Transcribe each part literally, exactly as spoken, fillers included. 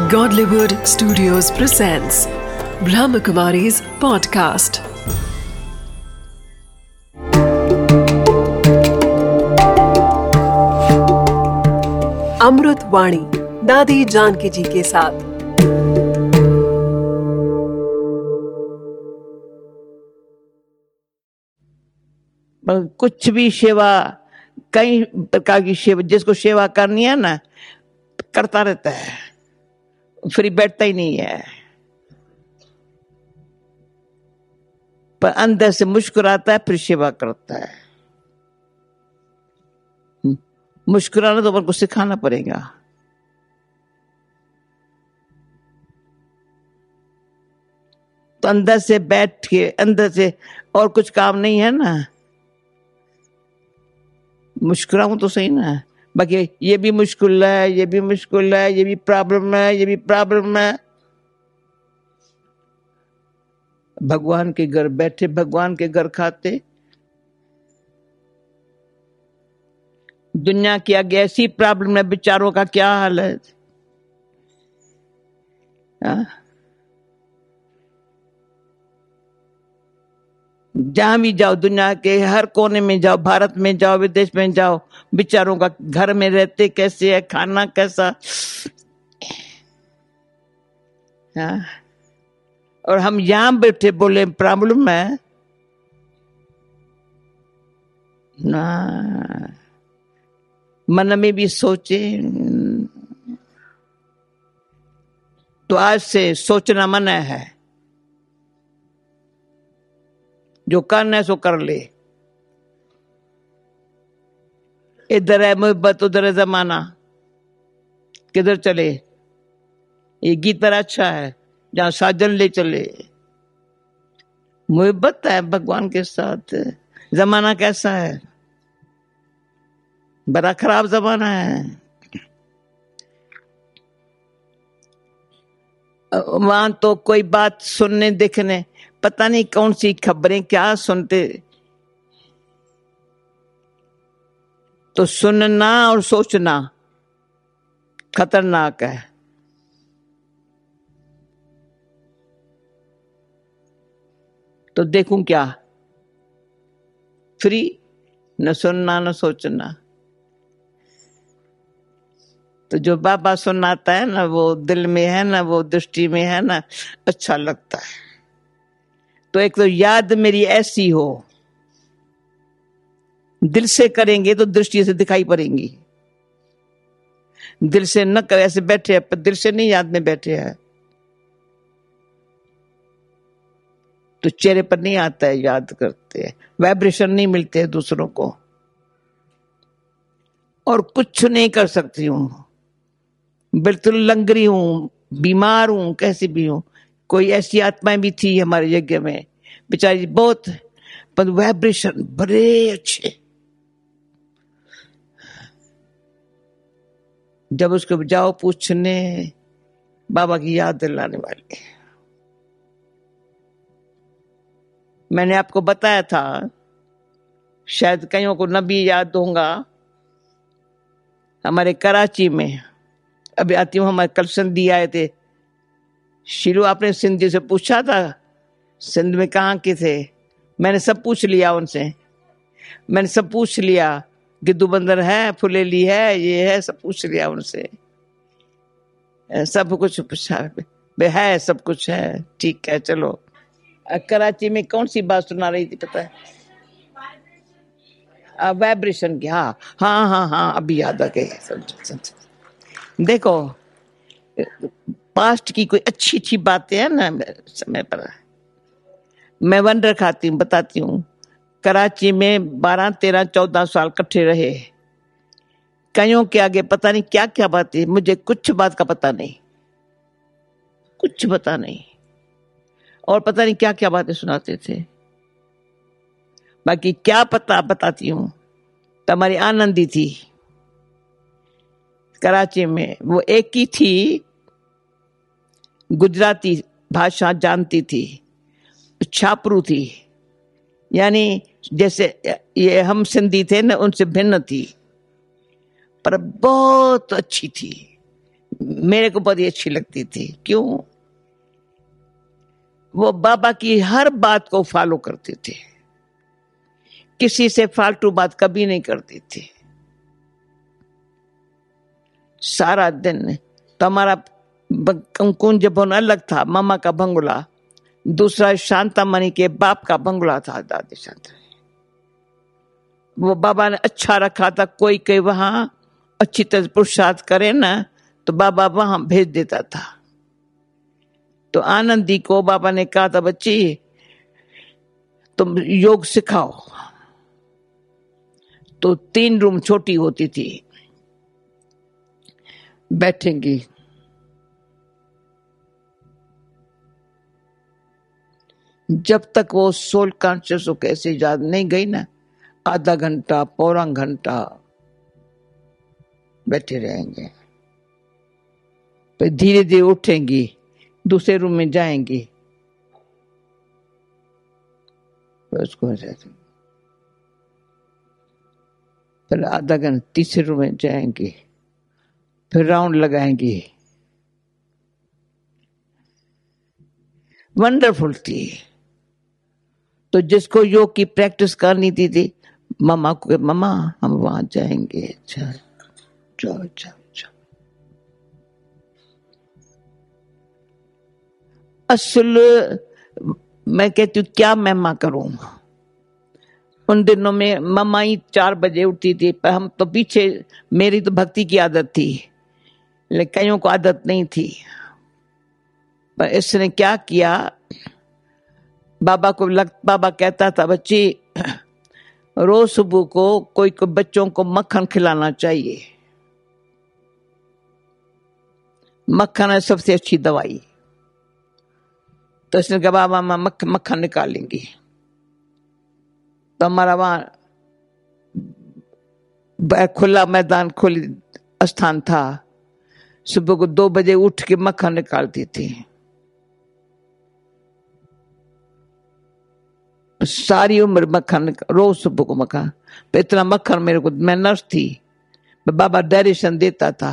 Godlywood Studios presents Brahmakumari's podcast. अमृत वाणी दादी जानकी जी के साथ। कुछ भी सेवा, कई प्रकार की सेवा, जिसको सेवा करनी है ना, करता रहता है, फ्री बैठता ही नहीं है। पर अंदर से मुस्कुराता है, फिर सेवा करता है। मुस्कुराना तो अपन को सिखाना पड़ेगा। तो अंदर से बैठ के, अंदर से और कुछ काम नहीं है ना, मुस्कुराऊं तो सही ना। बाकी ये भी मुश्किल है, ये भी मुश्किल है, ये भी प्रॉब्लम है, ये भी प्रॉब्लम है। भगवान के घर बैठे, भगवान के घर खाते। दुनिया की आगे ऐसी प्रॉब्लम है, बेचारों का क्या हाल है। आ? जहां भी जाओ, दुनिया के हर कोने में जाओ, भारत में जाओ, विदेश में जाओ, बेचारों का घर में रहते कैसे है, खाना कैसा। हाँ? और हम यहां बैठे बोले प्रॉब्लम है ना। मन में भी सोचे तो आज से सोचना मना है। जो करना है सो कर ले। इधर है मोहब्बत, उधर है जमाना, किधर चले। ये गीत पर अच्छा है, जहां साजन ले चले। मोहब्बत है भगवान के साथ। जमाना कैसा है, बड़ा खराब जमाना है। वहां तो कोई बात सुनने देखने, पता नहीं कौन सी खबरें क्या सुनते। तो सुनना और सोचना खतरनाक है। तो देखूं क्या, फ्री, न सुनना न सोचना। तो जो बाबा सुनाता है ना, वो दिल में है ना, वो दृष्टि में है ना, अच्छा लगता है। तो एक तो याद मेरी ऐसी हो, दिल से करेंगे तो दृष्टि से दिखाई पड़ेंगी। दिल से न कर, ऐसे बैठे हैं पर दिल से नहीं याद में बैठे हैं, तो चेहरे पर नहीं आता है। याद करते हैं, वाइब्रेशन नहीं मिलते हैं दूसरों को। और कुछ नहीं कर सकती हूं, बिल्कुल लंगरी हूं, बीमार हूं, कैसी भी हूं। कोई ऐसी आत्माएं भी थी हमारे यज्ञ में, बेचारी बहुत, पर वाइब्रेशन बड़े अच्छे। जब उसको जाओ पूछने, बाबा की याद दिलाने वाले। मैंने आपको बताया था, शायद कईयों को न भी याद होगा। हमारे कराची में, अभी आती हूँ, हमारे कल सिंधी आए थे। शिरू, आपने सिंधी से पूछा था सिंध में कहाँ के थे? मैंने सब पूछ लिया उनसे, मैंने सब पूछ लिया। गिद्दू बंदर है, फुलेली है, ये है, सब पूछ लिया उनसे। सब कुछ पूछा है, सब कुछ है, ठीक है। चलो, कराची में कौन सी बात सुना रही थी पता है? वाइब्रेशन की। हाँ हाँ हाँ हाँ, अभी याद आ गई। देखो, पास्ट की कोई अच्छी अच्छी बातें हैं ना, समय पर मैं वंडर खाती हूँ, बताती हूँ। कराची में बारह तेरह चौदह साल इकट्ठे रहे। कईयों के आगे पता नहीं क्या क्या बातें, मुझे कुछ बात का पता नहीं, कुछ पता नहीं। और पता नहीं क्या क्या बातें सुनाते थे। बाकी क्या पता बताती हूँ। तो हमारी आनंदी थी कराची में, वो एक ही थी, गुजराती भाषा जानती थी, छापरू थी। यानी जैसे ये हम सिंधी थे ना, उनसे भिन्न थी, पर बहुत अच्छी थी, मेरे को बड़ी अच्छी लगती थी। क्यों? वो बाबा की हर बात को फॉलो करते थे, किसी से फालतू बात कभी नहीं करती थी। सारा दिन तो हमारा कुंज भवन अलग था, मामा का बंगला, दूसरा शांतामणि के बाप का बंगला था, दादी शांता। वो बाबा ने अच्छा रखा था, कोई कोई वहां अच्छी तरह पुरुषार्थ करे ना तो बाबा वहां भेज देता था। तो आनंदी को बाबा ने कहा था, बच्ची तुम योग सिखाओ। तो तीन रूम छोटी होती थी, बैठेंगी, जब तक वो सोल कॉन्शियस हो कैसे याद नहीं गई ना, आधा घंटा पौना घंटा बैठे रहेंगे। फिर धीरे धीरे उठेंगी, दूसरे रूम में जाएंगी, उसको फिर आधा घंटा तीसरे रूम में जाएंगी, फिर राउंड लगाएंगी। वंडरफुल थी। तो जिसको योग की प्रैक्टिस करनी थी थी मामा को, मामा हम वहां जाएंगे। अच्छा जाओ जाओ जाओ। असल मैं कहती हूँ क्या महिमा करूं। उन दिनों में मम्मा ही चार बजे उठती थी, पर हम तो पीछे, मेरी तो भक्ति की आदत थी, लेकिन कईयों को आदत नहीं थी। पर इसने क्या किया, बाबा को लग बाबा कहता था, बच्ची रोज सुबह को कोई को बच्चों को मक्खन खिलाना चाहिए, मक्खन है सबसे अच्छी दवाई। तो इसने कहा बाबा मैं मक्ख, मक्खन निकालेंगी। तो हमारा वहां खुला मैदान, खुली स्थान था, सुबह को दो बजे उठ के मक्खन निकालती थी। सारी उम्र मक्खन, रोज सुबह को मक्खन। तो इतना मक्खन मेरे को, मैं नर्स थी, बाबा डायरेक्शन देता था,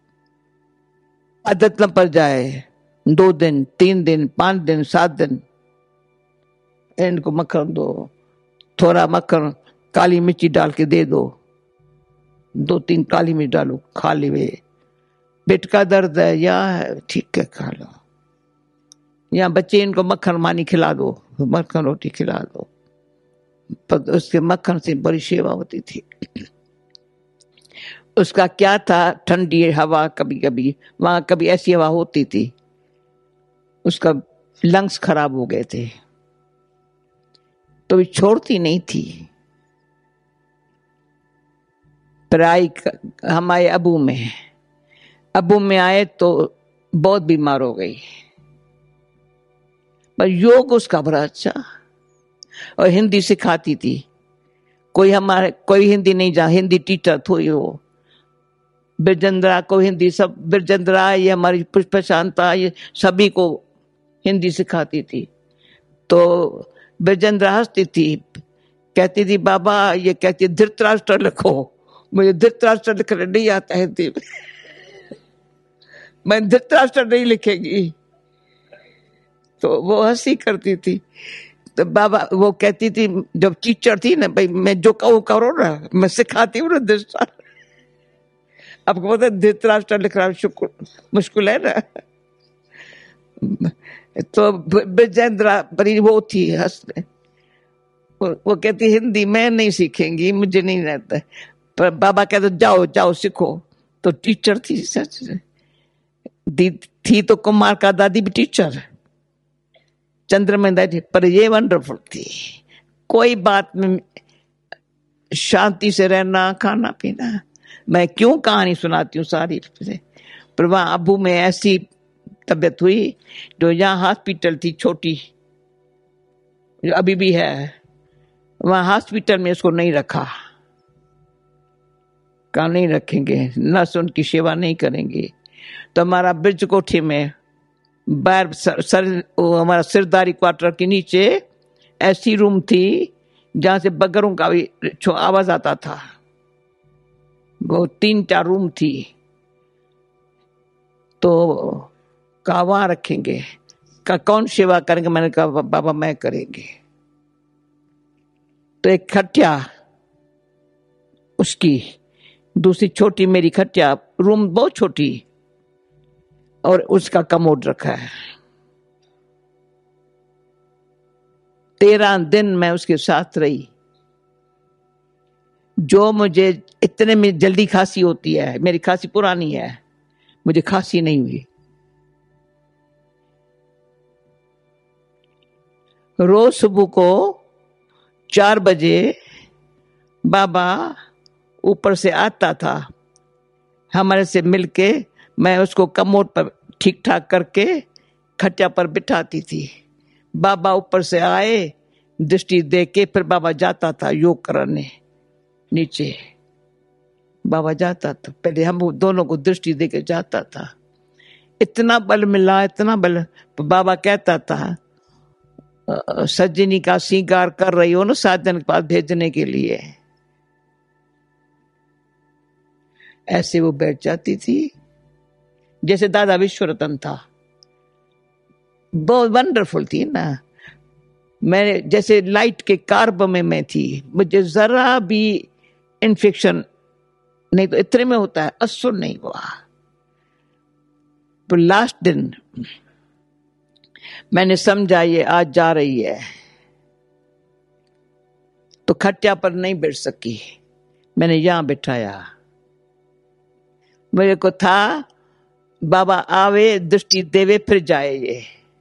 आदत न पड़ जाए, दो दिन तीन दिन पांच दिन सात दिन इनको मक्खन दो, थोड़ा मक्खन काली मिर्ची डाल के दे दो, दो तीन काली मिर्च डालो, खा ले। पेट का दर्द है या ठीक है खा लो, या बच्चे इनको मक्खन मानी खिला दो, मक्खन रोटी खिला दो। पर उसके मक्खन से बड़ी सेवा होती थी। उसका क्या था, ठंडी हवा, कभी कभी वहां कभी ऐसी हवा होती थी, उसका लंग्स खराब हो गए थे, तो भी छोड़ती नहीं थी। पर आई हमारे अबू में, अबू में आए तो बहुत बीमार हो गई। पर योग उसका बड़ा अच्छा, और हिंदी सिखाती थी। कोई हमारे कोई हिंदी नहीं जा, हिंदी टीचर थी वो, बिरजेंद्रा को हिंदी, सब बिरजेंद्रा, ये हमारी पुष्प शांता, ये सभी को हिंदी सिखाती थी। तो बिरजेंद्रा हंसती थी, कहती थी बाबा, ये कहती धृतराष्ट्र लिखो, मुझे धृतराष्ट्र लिखने नहीं आता हिंदी में, मैं धृतराष्ट्र नहीं लिखेगी। तो वो हंसी करती थी। तो बाबा वो कहती थी, जब टीचर थी ना, भाई मैं जो कहूँ करो ना, मैं सिखाती हूँ ना धृतराष्ट्र। आपको पता है धृतराष्ट्र लिखना मुश्किल है ना। तो बिरजेंद्रा बड़ी वो थी, हंसने, वो, वो कहती हिंदी मैं नहीं सीखेंगी, मुझे नहीं रहता। पर बाबा कहते जाओ जाओ सीखो। तो टीचर थी, सच थी। तो कुमार का दादी भी टीचर, चंद्रमय, पर ये वंडरफुल थी। कोई बात में शांति से रहना, खाना पीना। मैं क्यों कहानी सुनाती हूँ सारी, पर वहां अबू में ऐसी तबीयत हुई, जो यहाँ हॉस्पिटल थी छोटी, जो अभी भी है, वहां हॉस्पिटल में उसको नहीं रखा। कहा नहीं रखेंगे, नर्स उनकी सेवा नहीं करेंगे। तो हमारा ब्रिज कोठी में बाहर सर, सर हमारा सिरदारी क्वार्टर के नीचे ऐसी रूम थी जहां से बगरों का भी आवाज आता था। वो तीन चार रूम थी। तो कहा वहां रखेंगे, का कौन सेवा करेंगे? मैंने कहा बाबा मैं करेंगे। तो एक खटिया उसकी, दूसरी छोटी मेरी खटिया, रूम बहुत छोटी, और उसका कमोड रखा है। तेरह दिन मैं उसके साथ रही। जो मुझे इतने में जल्दी खांसी होती है, मेरी खांसी पुरानी है, मुझे खांसी नहीं हुई। रोज सुबह को चार बजे बाबा ऊपर से आता था, हमारे से मिलके मैं उसको कमोड पर ठीक ठाक करके खटिया पर बिठाती थी। बाबा ऊपर से आए, दृष्टि दे के फिर बाबा जाता था योग करने नीचे। बाबा जाता था, पहले हम दोनों को दृष्टि दे के जाता था। इतना बल मिला, इतना बल। बाबा कहता था सज्जनी का श्रृंगार कर रही हो ना साधन के पास भेजने के लिए। ऐसे वो बैठ जाती थी जैसे दादा विश्वरतन था। बहुत वंडरफुल थी ना। मैं जैसे लाइट के कार्ब में मैं थी, मुझे जरा भी इन्फेक्शन नहीं तो इतने में होता है, असुर नहीं हुआ। तो लास्ट दिन मैंने समझा ये आज जा रही है, तो खटिया पर नहीं बैठ सकी, मैंने यहां बिठाया। मेरे को था बाबा आवे, दृष्टि देवे, फिर जाए ये।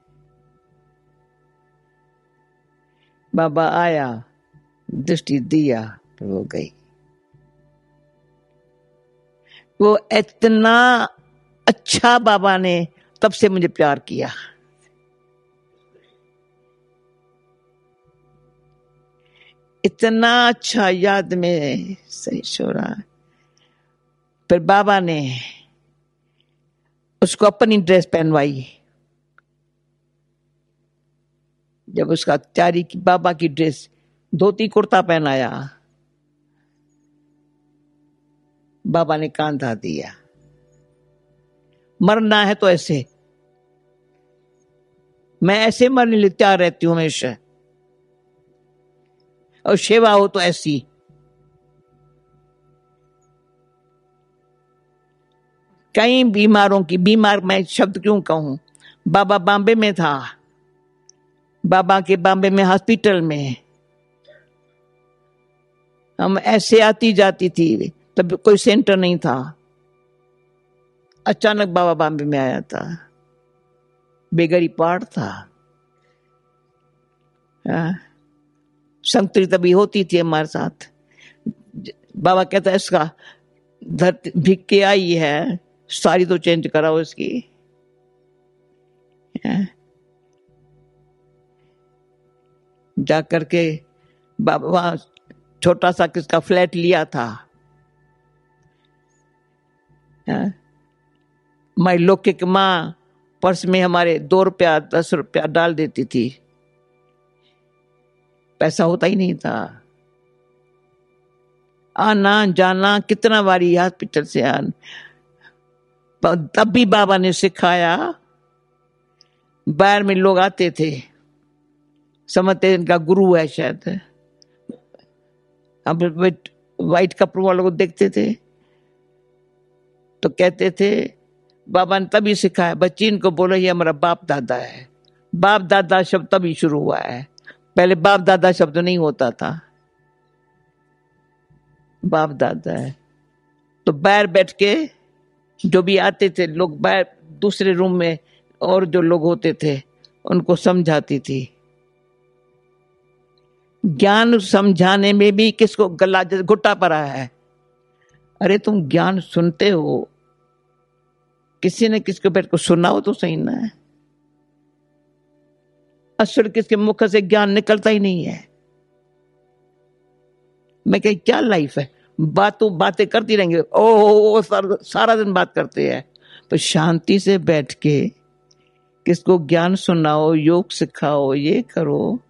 बाबा आया, दृष्टि दिया, फिर वो गई। वो इतना अच्छा बाबा ने तब से मुझे प्यार किया। इतना अच्छा याद में सही छोड़ा। फिर बाबा ने उसको अपनी ड्रेस पहनवाई। जब उसका त्यारी की बाबा की ड्रेस, धोती कुर्ता पहनाया, बाबा ने कांधा दिया। मरना है तो ऐसे, मैं ऐसे मरने लिए तैयार रहती हूं हमेशा, और सेवा हो तो ऐसी। कई बीमारों की, बीमार मैं शब्द क्यों कहूं, बाबा बॉम्बे में था, बाबा के बॉम्बे में हॉस्पिटल में हम ऐसे आती जाती थी, तब कोई सेंटर नहीं था। अचानक बाबा बॉम्बे में आया था, बेगरी पार था। संगति तभी होती थी हमारे साथ। बाबा कहता है इसका धरती भीग के आई है, सारी तो चेंज कराओ इसकी। जा करके बाबा वहां छोटा सा किसका फ्लैट लिया था, माई लौकिक माँ पर्स में हमारे दो रुपया दस रुपया डाल देती थी, पैसा होता ही नहीं था। आना जाना कितना बारी हॉस्पिटल से आना, तब भी बाबा ने सिखाया। बाहर में लोग आते थे, समझते इनका गुरु है शायद, अब वाइट कपड़ों वालों को देखते थे तो कहते थे बाबा ने तभी सिखाया, बच्ची इनको बोलो ये हमारा बाप दादा है। बाप दादा शब्द तभी शुरू हुआ है, पहले बाप दादा शब्द नहीं होता था। बाप दादा है तो बाहर बैठ के जो भी आते थे लोग, बाहर दूसरे रूम में और जो लोग होते थे उनको समझाती थी। ज्ञान समझाने में भी किसको गला घुट्टा पड़ा है। अरे तुम ज्ञान सुनते हो, किसी ने किसको बैठ को सुनाओ तो सही ना है। असुर किसके मुख से ज्ञान निकलता ही नहीं है। मैं कही क्या लाइफ है, बातों बातें करती रहेंगे, ओ, ओ, ओ सारा, सारा दिन बात करते हैं। तो शांति से बैठ के किसको ज्ञान सुनाओ, योग सिखाओ, ये करो।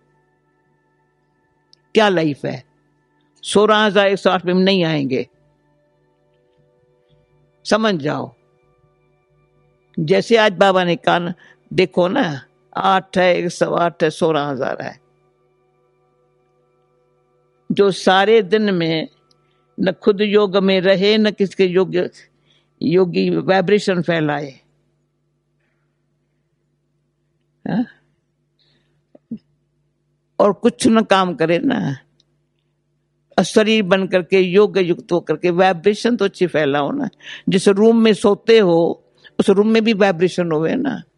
क्या लाइफ है। सोलह हजार एक सौ आठ में नहीं आएंगे, समझ जाओ। जैसे आज बाबा ने कहा, देखो ना, आठ है, एक सवा आठ है, सोलह हजार है। जो सारे दिन में न खुद योग में रहे, न किसके योग योगी वाइब्रेशन फैलाए, हा? और कुछ न काम करे ना, शरीर बन करके योग युक्त होकर के वाइब्रेशन तो अच्छी फैलाओ ना। जिस रूम में सोते हो उस रूम में भी वाइब्रेशन होवे ना।